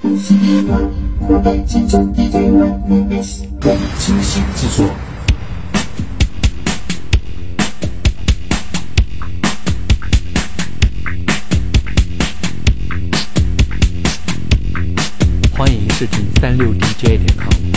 精心制作。欢迎设置36dj.com。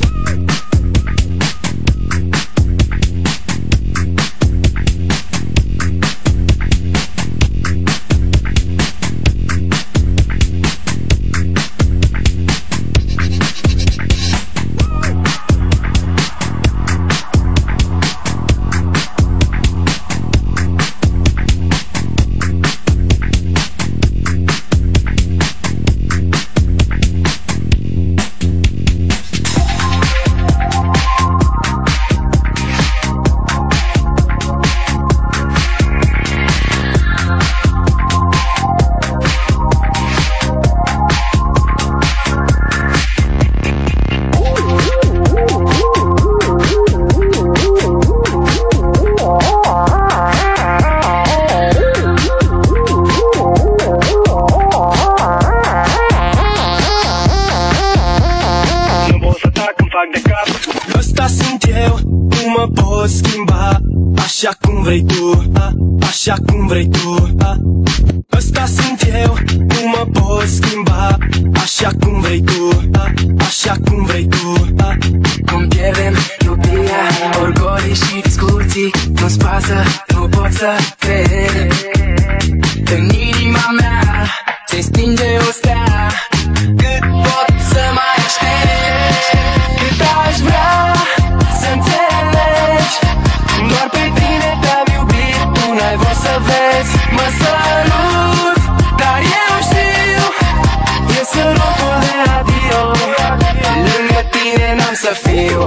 Ăsta sunt eu, nu mă poți schimba, așa cum vrei tu, așa cum vrei tu. Ăsta sunt eu, nu mă poți schimba, așa cum vrei tu, așa cum vrei tu. Cum pierdem iubirea, orgolii și discuții, nu-ți pasă, nu pot să cred. În inima mea se stinge o stea, cât pot să mai aștept, cât aș vrea să înțelegi. Doar pe tine te-am iubit, tu n-ai vrut să vezi. Mă sărut, dar eu știu, e sărutul de adio. Lângă tine n-am să fiu.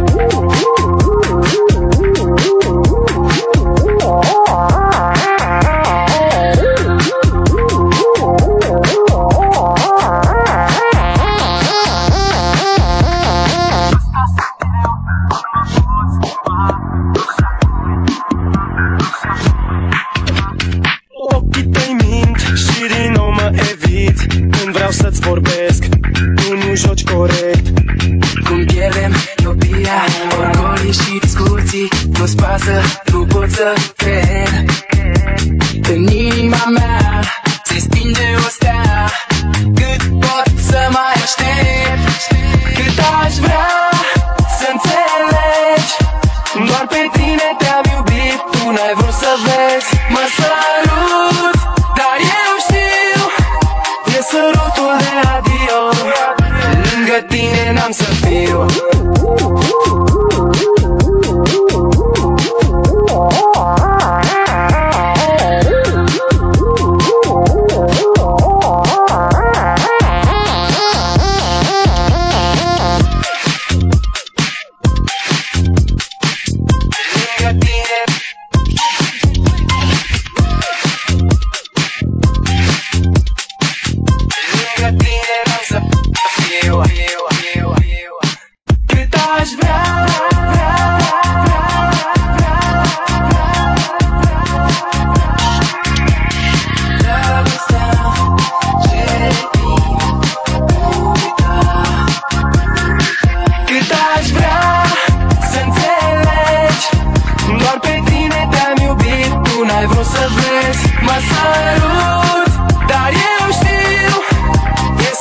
Ochii tăi mint și din nou mă evit când vreau să-ți vorbesc, tu nu joci corect. Cum pierdem iubirea, orgolii și discuții, nu-ți pasă, nu pot să cred. În inima mea se stinge o stea, cât pot să mai aștept, cât aș vrea să înțelegi. Doar pe tine te-am iubit, tu n-ai vrut să vezi. Mă sărut, dar eu știu, e sărutul de adio. Lângă tine n-am să fiu. Cât aș vrea cât aș vrea să înțelegi. Doar pe tine te-am iubit, tu n-ai vrut să vezi. Mă sărut, dar eu știu, e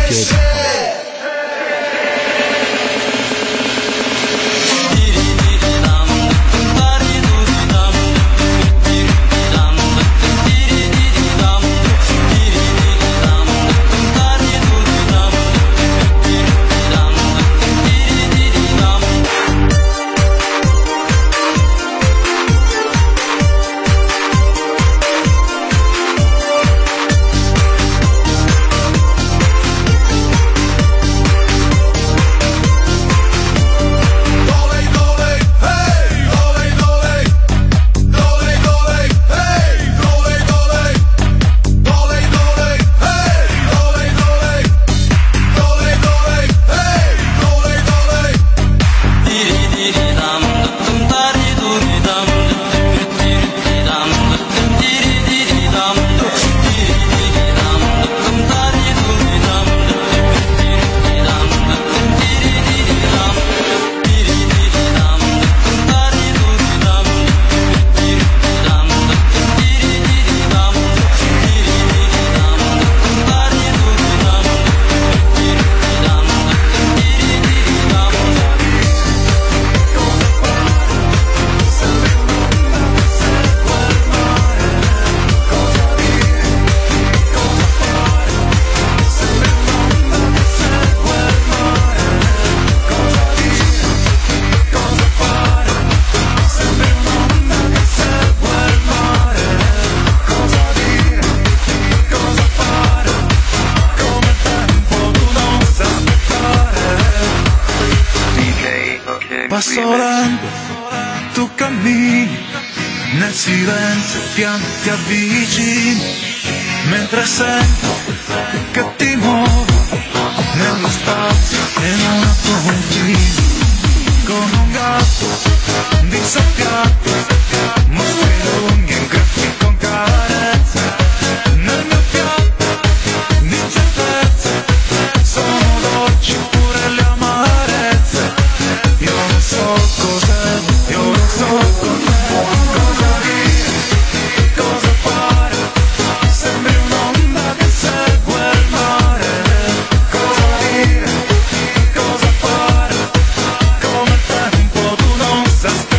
www.dj.com. Passo lento, tu cammini, nel silenzio piano ti avvicini, mentre sento che ti muovi nello spazio e non ho confini, come un gatto disappiatto, mostri lunghi e graffi con carezze, nel mio piatto di certezze, sono dolci pure le amarezze. Io non so cos'è, io non so cosa dire, cosa fare, sembri un'onda che segue il mare. Cosa dire, cosa fare, come il tempo tu non sai.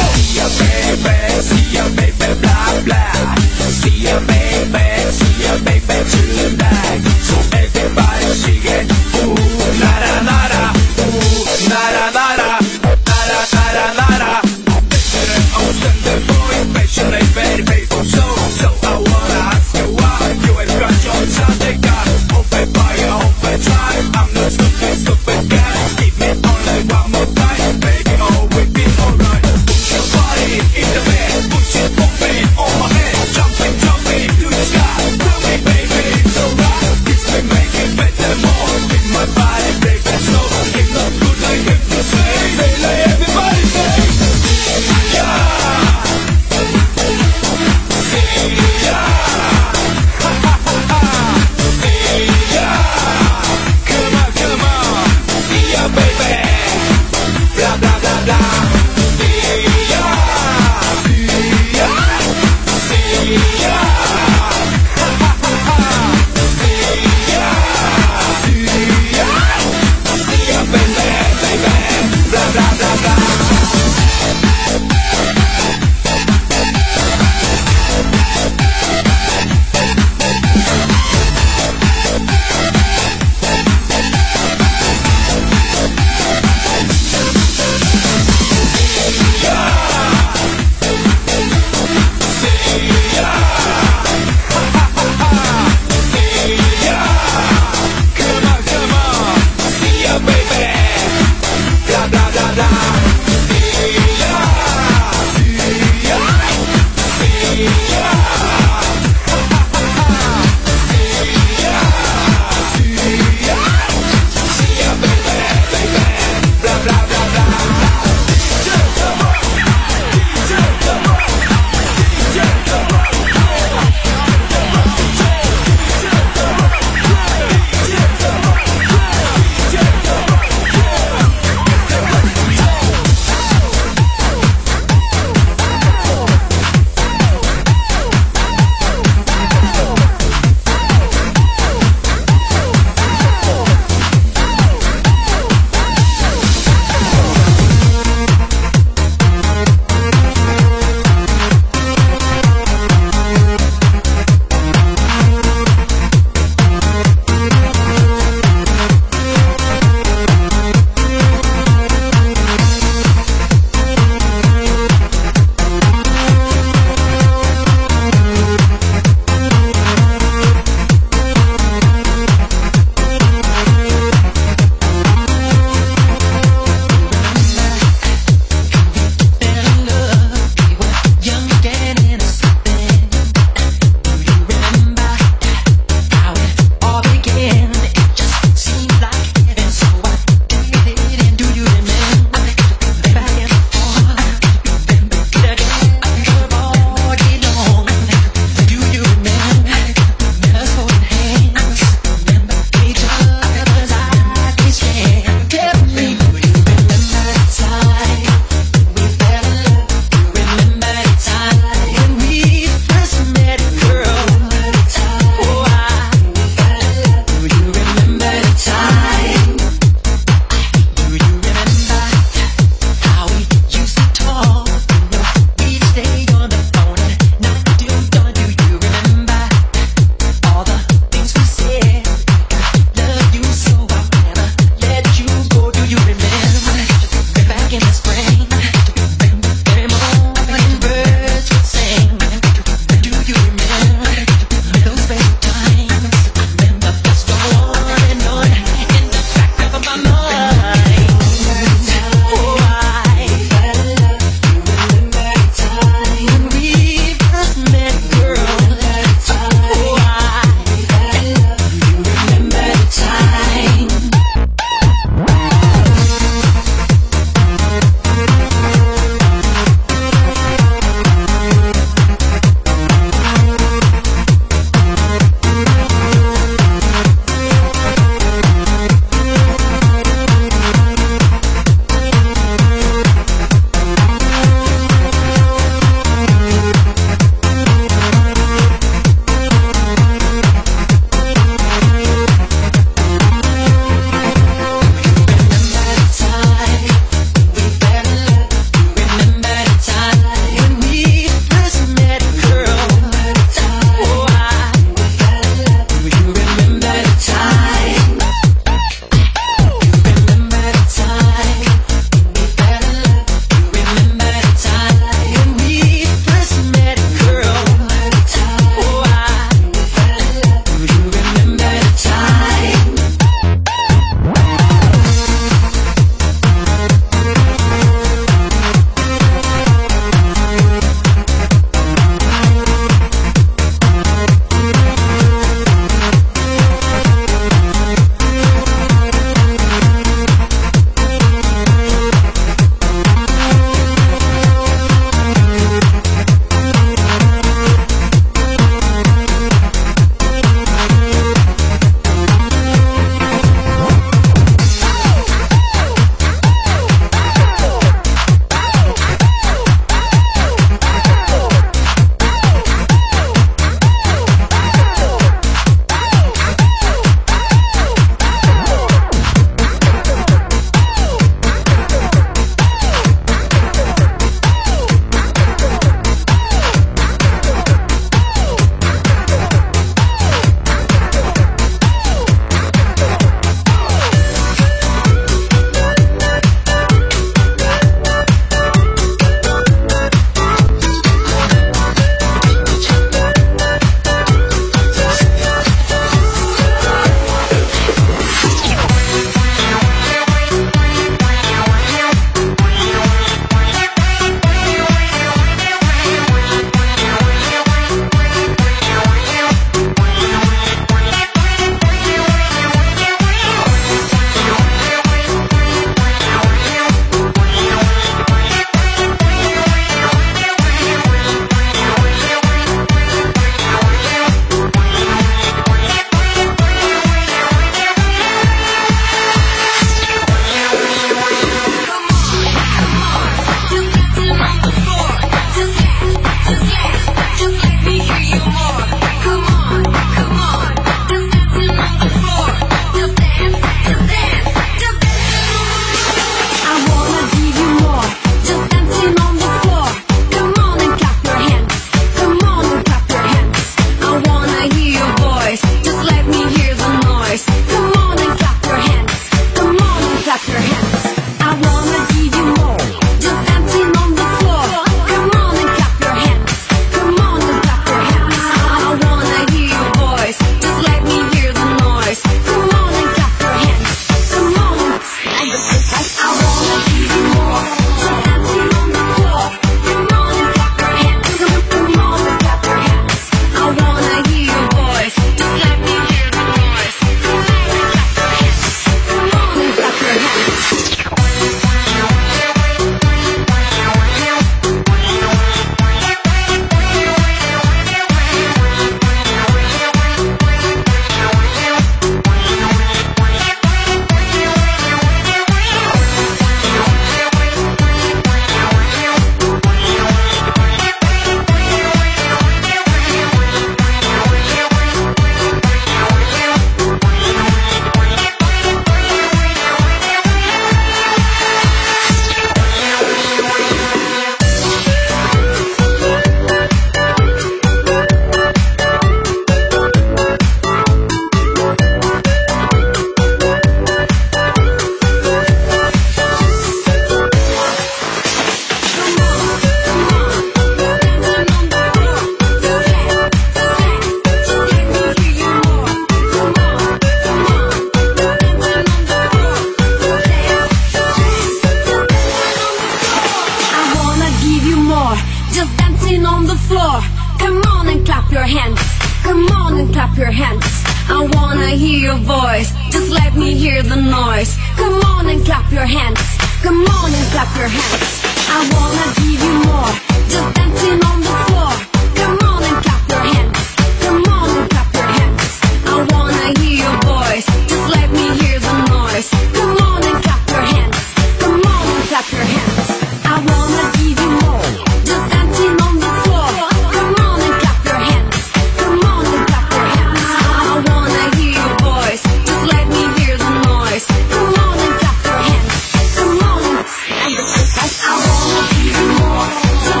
clap your hands. I wanna hear your voice, just let me hear the noise. Come on and clap your hands, come on and clap your hands. I wanna give you more, just dancing on the floor. Come on and clap your hands, come on and clap your hands. I wanna hear your voice, just let me hear the noise. Come on and clap your hands, come on and clap your hands. I wanna give you more, just dancing on the floor. Come on and clap your hands, come on and clap your hands. I wanna hear your voice, just let me hear the noise. Come on and clap your hands, come on and I wanna give you more, just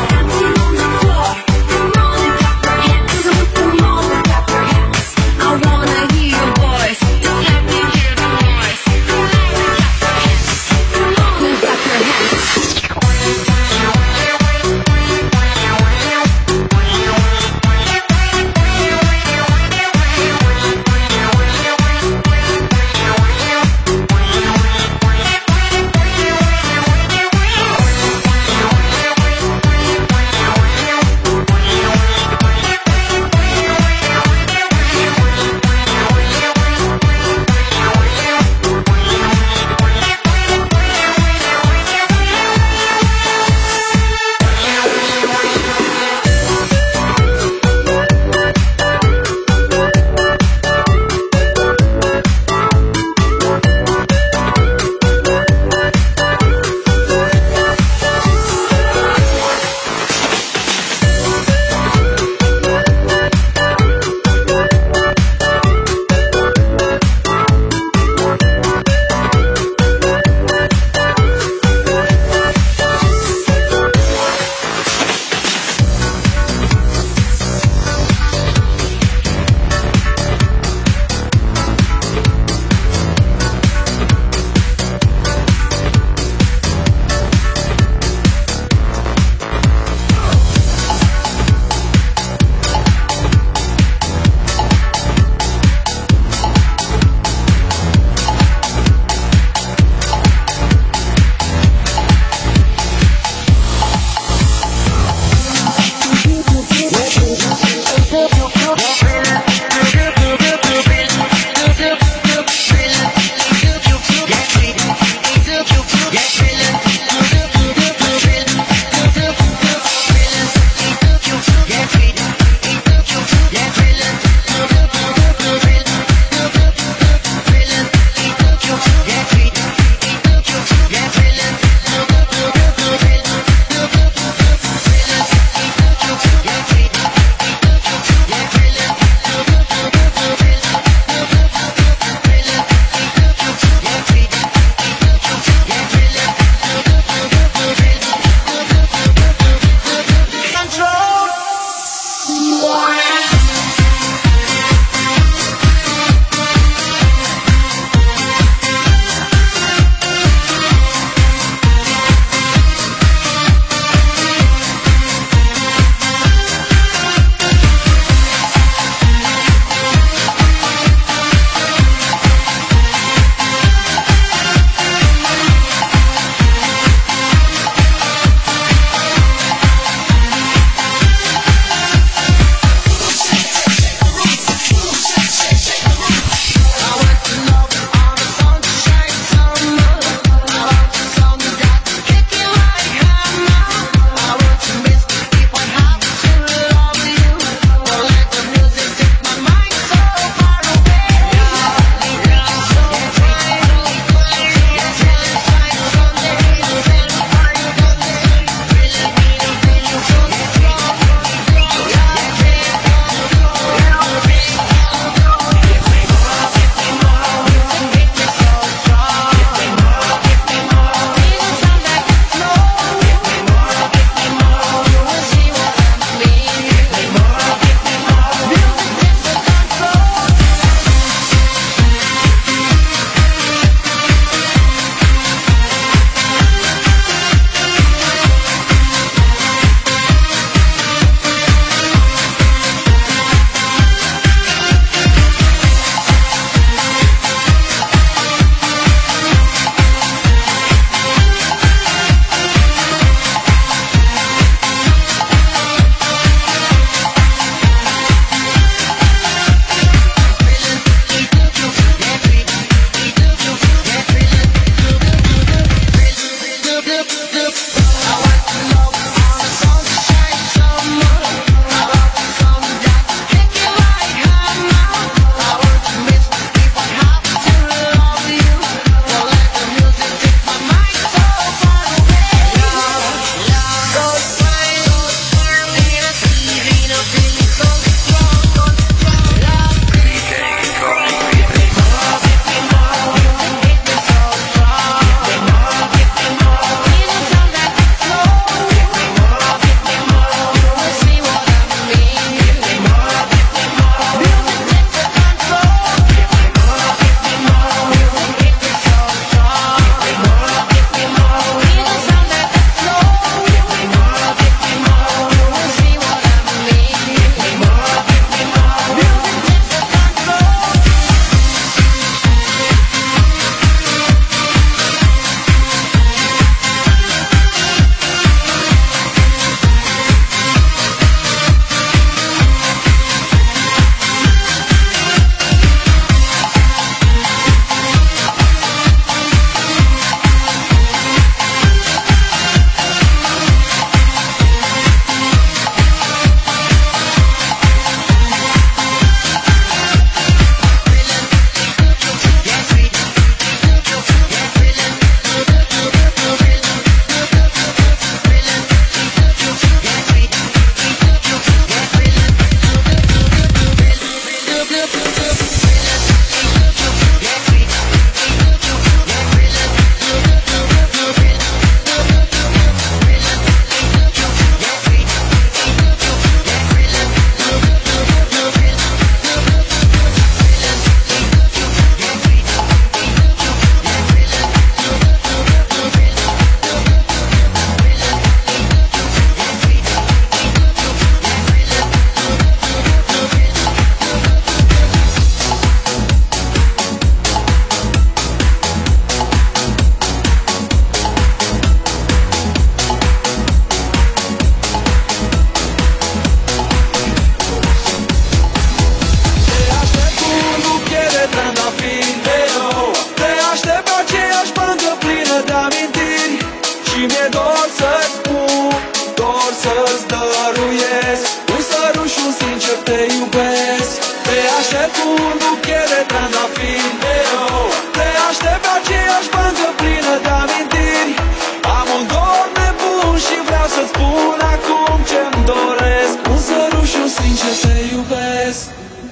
iubesc. Te aștept cu un buchet de trandafiri. Te aștept pe aceeași bancă plină de amintiri. Am un dor nebun și vreau să spun acum ce-mi doresc. Un sărut și un sincer te iubesc.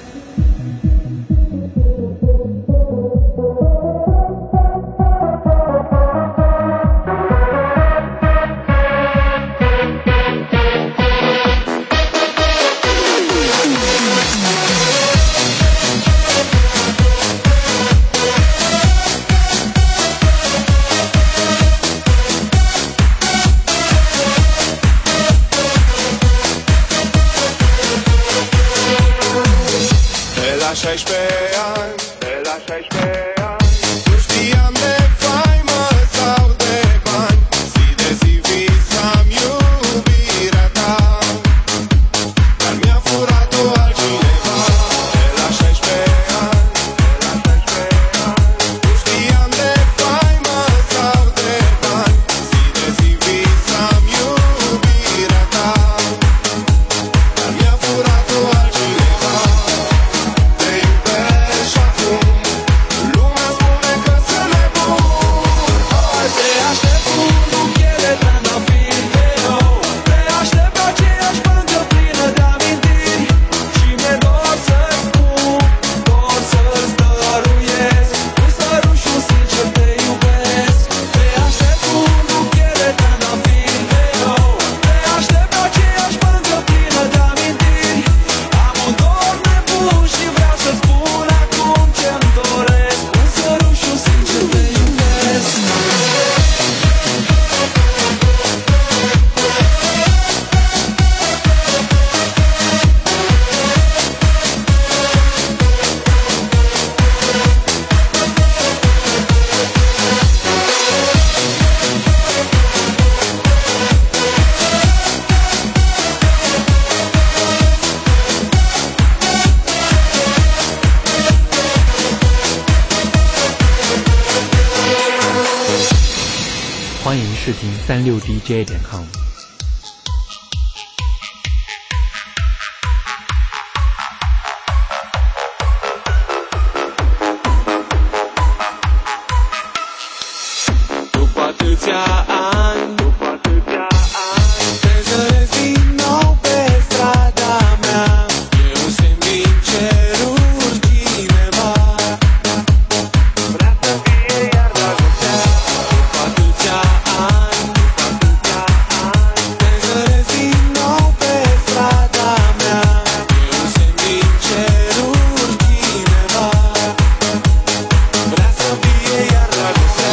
La 16 ani, de la 16 ani, nu știam de faimă sau de bani. Zi de zi visam iubirea ta, dar mi-a furat-o altcineva. De la 16 ani, de la 16 ani, nu știam de faimă sau de bani. Zi de zi visam iubirea ta, dar mi-a furat-o altcineva. 欢迎试听36DJ.com。 După atâția ani, te zăresc din nou pe strada mea. Eu simt din ceruri cineva vrea să fie iar dragostea. După atâția ani, te zăresc din nou pe strada mea. Eu simt din ceruri cineva vrea să fie iar dragostea.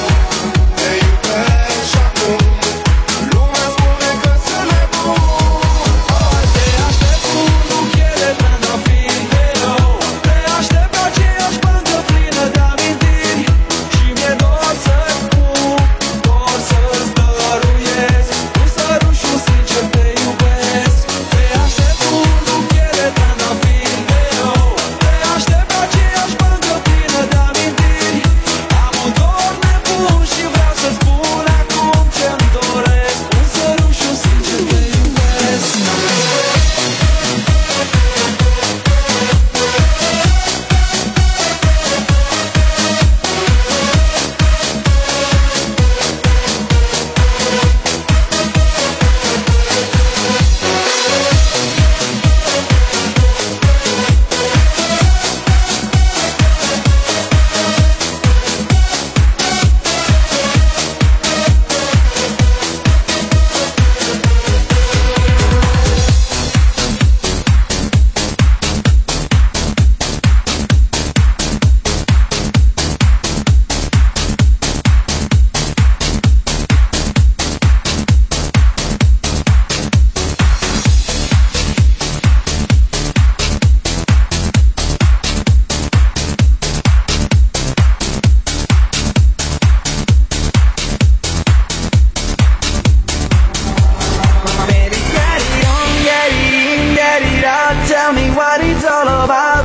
Tell me what it's all about.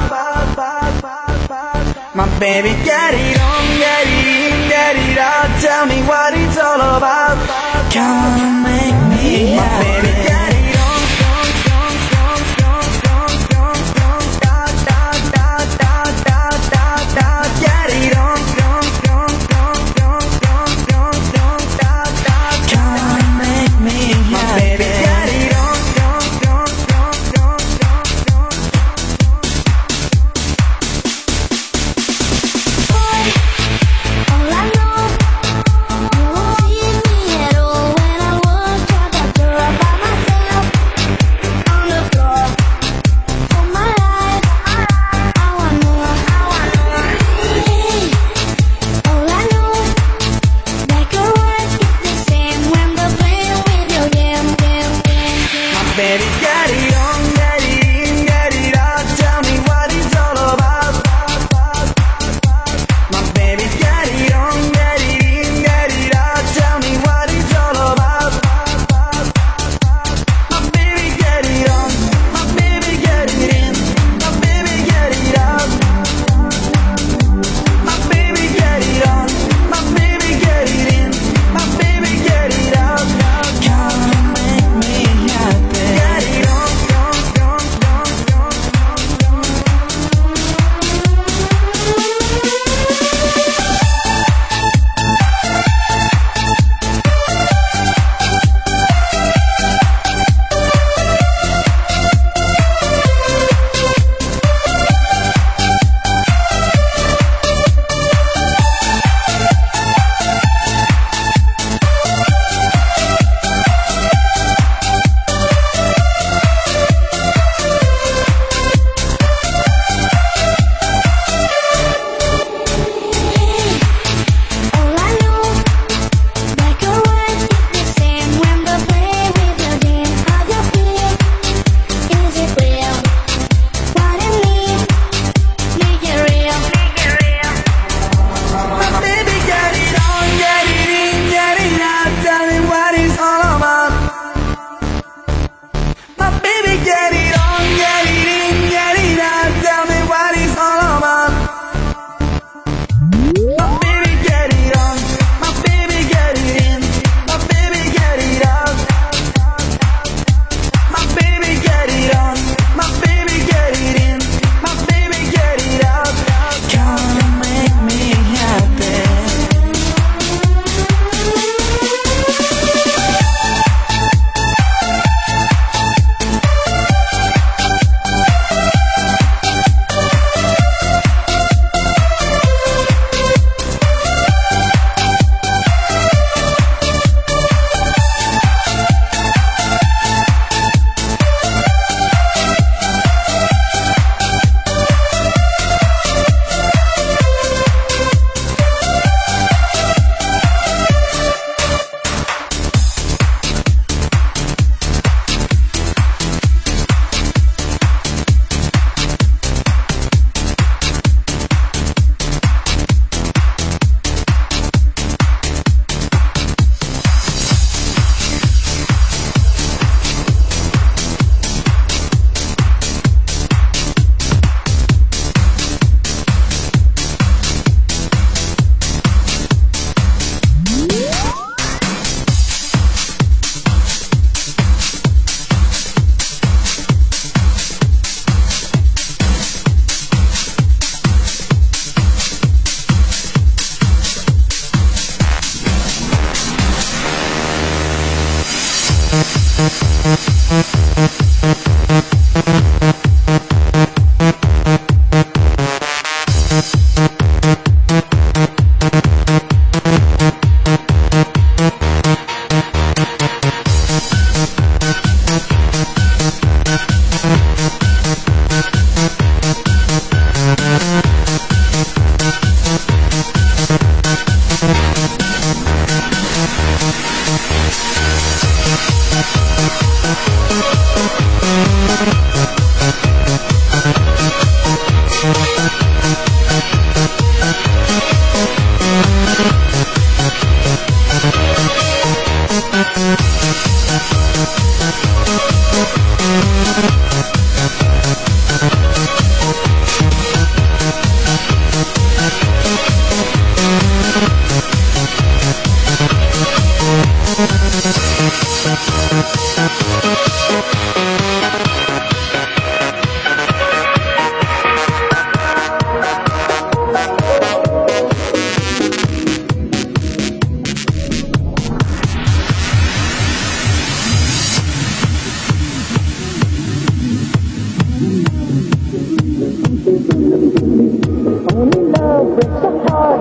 My baby, get it on, get it in, get it out. Tell me what it's all about. Come on and make me happy. My baby, get it on,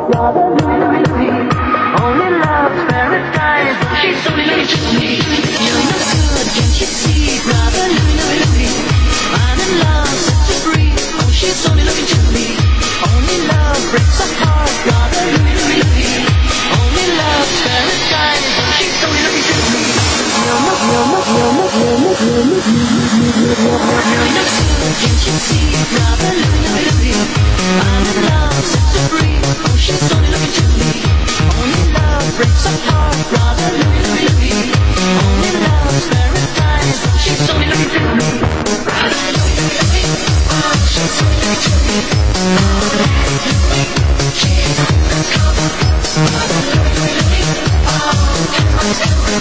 Rather Louis. Only love's paradise. She's only looking to me. You're no good, can't you see? Rather Louis. I'm in love, set to free. Oh, she's only looking to me. Only love breaks a heart. Rather Louis. Only love's paradise. She's only looking to me. You're no good, can't you see? Rather Louis. I'm in love, set to free. Oh, she's only looking to me. Only love breaks a heart. Rather Louis. Only love's paradise. She's only looking to me. Rather Louis. Oh, she's only looking to me. She's undercover. Rather Louis. Oh, can I tell her?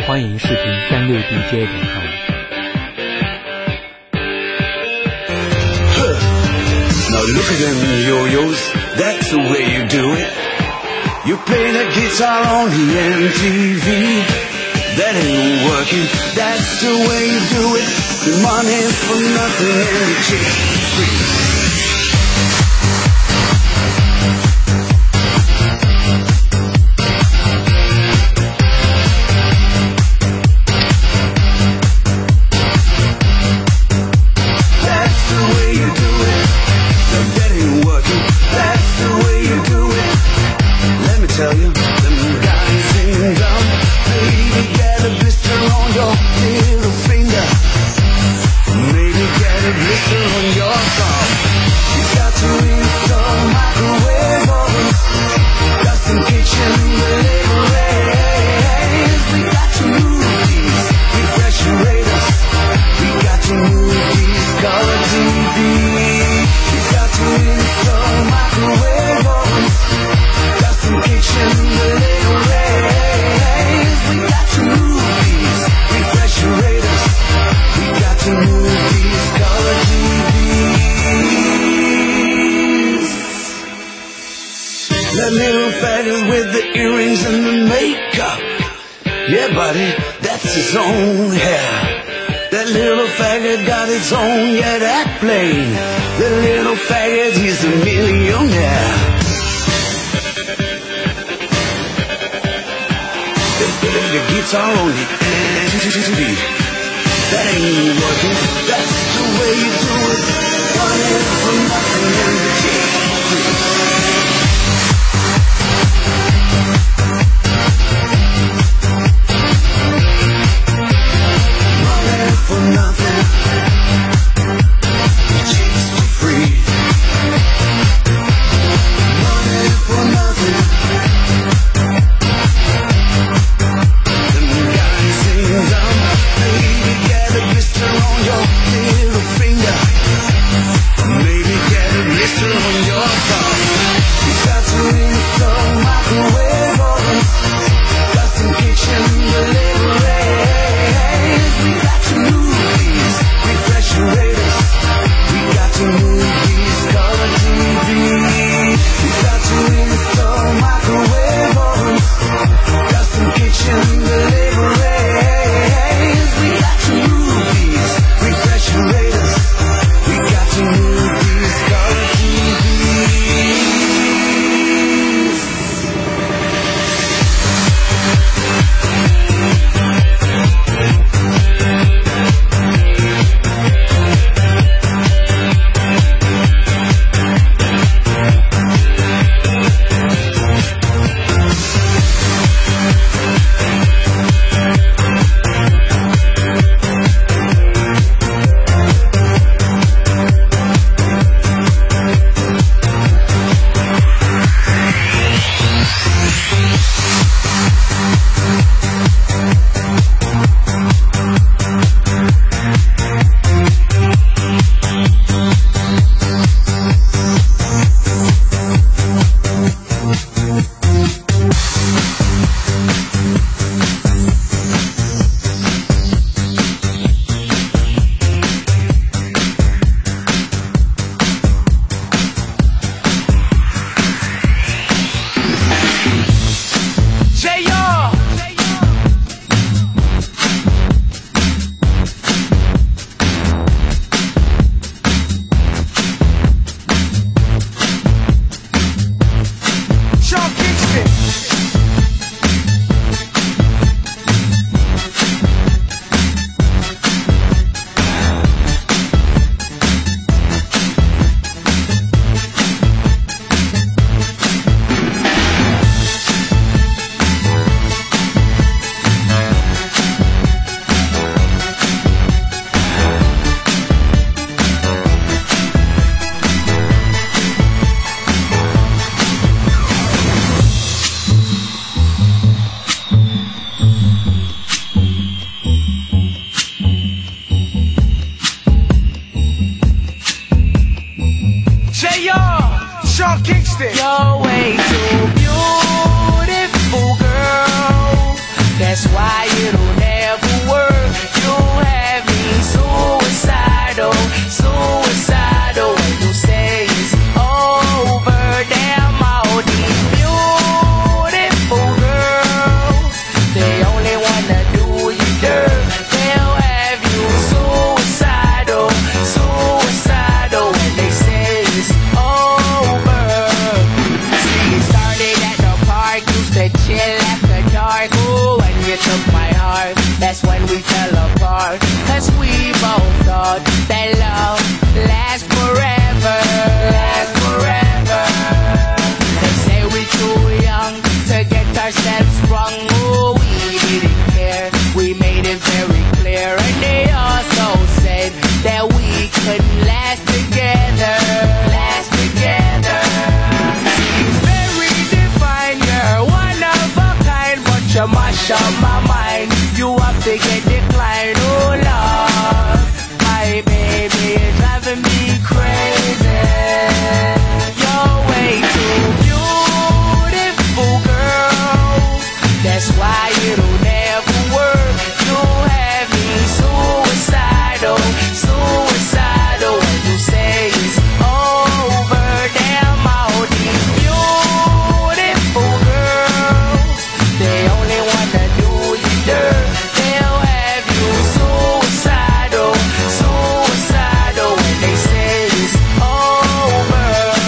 欢迎视频36DJ.com。 Now look at them yo-yos, that's the way you do it. You play the guitar on the MTV. That ain't working, that's the way you do it. The money for nothing and the chicks for free. Tell you, them guys ain't dumb. Maybe get a blister on your little finger. Maybe get a blister on your thumb. You got to install microwave ovens, custom kitchen deliveries. We got to move these refrigerators. We got to move these color TVs. We got to install microwave ovens. Kitchen deliveries. We got to move these refrigerators. We got to move these color TVs. That little faggot with the earrings and the makeup, yeah buddy, that's his own hair. That little faggot got his own, yeah, that plane. That little faggot, he's a millionaire. The guitar on the MTV. That ain't working, that's the way you do it. Money for nothing and the chicks for free. Money for nothing, the chicks for free. Money for nothing. Sean Kingston. You're way too beautiful, girl. That's why you don't you took my heart, that's when we fell apart. Cause we both thought that love lasts forever. Lasts forever. They say we're too young to get ourselves sprung. Oh, we didn't care, we made it very clear. And they also said that we couldn't last together. Last together. She's very divine, you're one of a kind, but you mash up my mind. You have to get declined, oh Lord. My baby is driving me crazy. You're way too beautiful, girl. That's why it'll never work. You have me suicidal, suicidal. When you say it's over, damn all these beautiful girls, they only wanna do you dirt. They'll have you suicidal, suicidal. When they say it's over.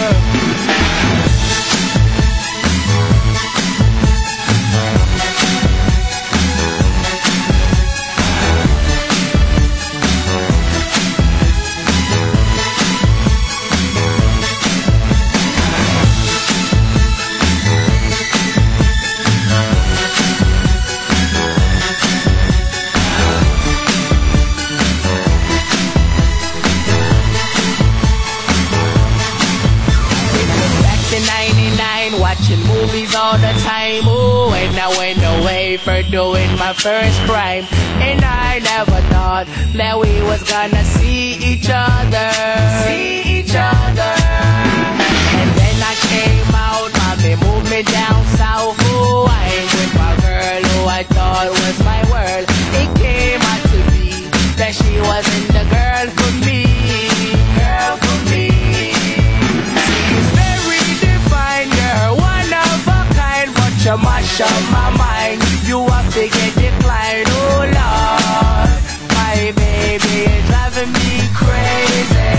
Back to 99, watching movies all the time. Ooh, and I went away for doing my first crime. And I never thought that we was gonna see each other. See each other. And then I came out, mommy moved me down south. Ooh, I ain't with my girl who I thought was my world. It came out to be that she wasn't the girl for me. Girl for me. She's very divine, you're one of a kind, but you mash up my mind. You have to get declined, oh Lord. My baby is driving me crazy.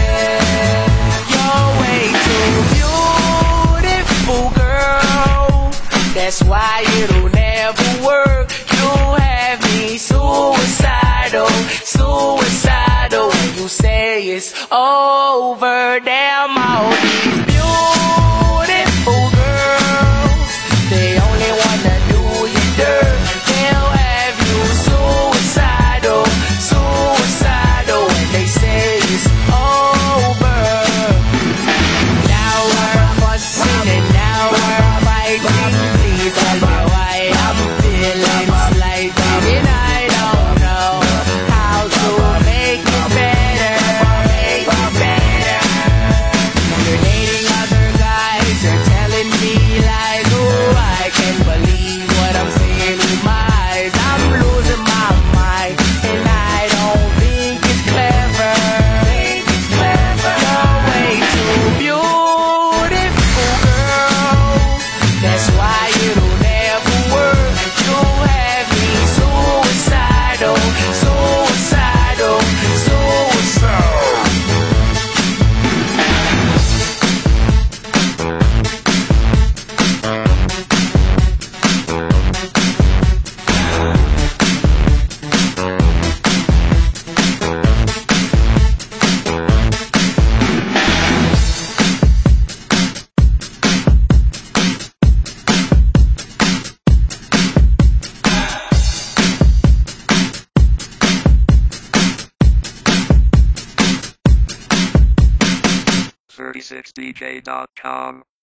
You're way too beautiful, girl. That's why it'll never work. You have me suicidal, suicidal. When you say it's over, damn all these beautiful girls, they only wanna do you dirt. They'll have you suicidal, suicidal. When they say it's over. Now we're fussing and now we're fighting. Please tell me why I'm feeling slightly, and I don't know how to make it better. Make it better. You're dating other guys, you're telling me lies. Oh, I can't believe what I'm seeing with my eyes. I'm losing my mind, and I don't think it's clever. Think it's clever. You're way too beautiful, girl. That's why it'll never work. You have me suicidal, suicidal, suicidal. .36dj.com